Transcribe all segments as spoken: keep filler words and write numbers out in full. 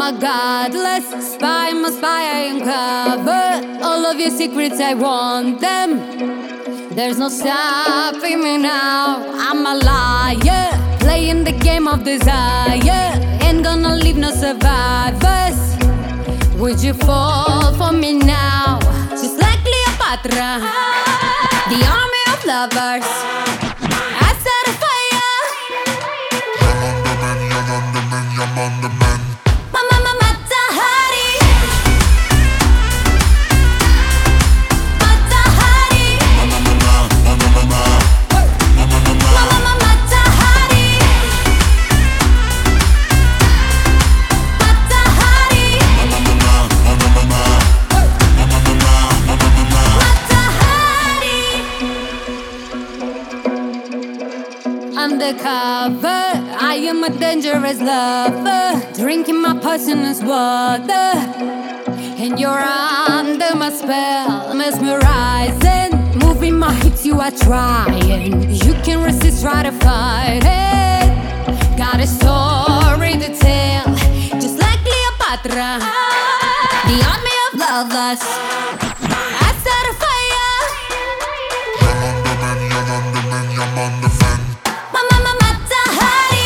a godless spy, my spy, I uncover all of your secrets, I want them. There's no stopping me now, I'm a liar, playing the game of desire. Ain't gonna leave no survivors. Would you fall for me now? Just like Cleopatra, the army of lovers. I set a fire. You're on the man, you're on the man, you're on the man. Mama, mama, Tahari. Matahari. Mama, mama, mama, mama. Mama, mama. Mama, mama, Tahari. Matahari. Mama, mama, mama, mama. Mama, mama, mama, mama. Matahari. Undercover, I am a dangerous lover, drinking my poisonous water, and you're under my spell, mesmerizing, moving my hips, you are trying, you can resist, try to fight it, got a story to tell, just like Cleopatra, the army of lovers, I set a fire. You're on the man, you're on the man, you're on the man. Mama, mama, Tahari.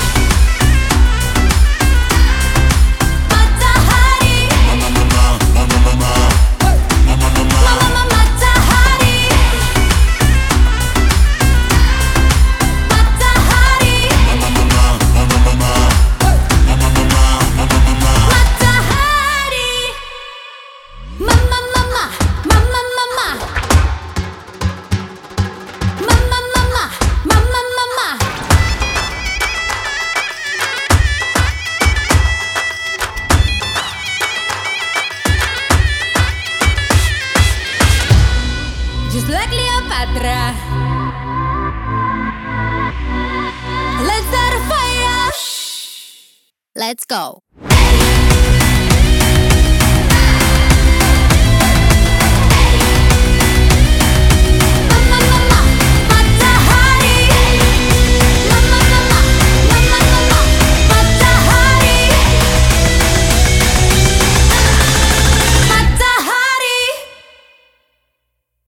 Matahari. Mama, mama, mama, mama. Mama, mama. Mama, mama, Tahari. Matahari. Mama, mama, mama, mama. Mama, mama, mama, mama. Matahari. Mama, mama, mama, mama. Mama, mama, mama, mama. Just like Cleopatra, let's start a fire. Let's go.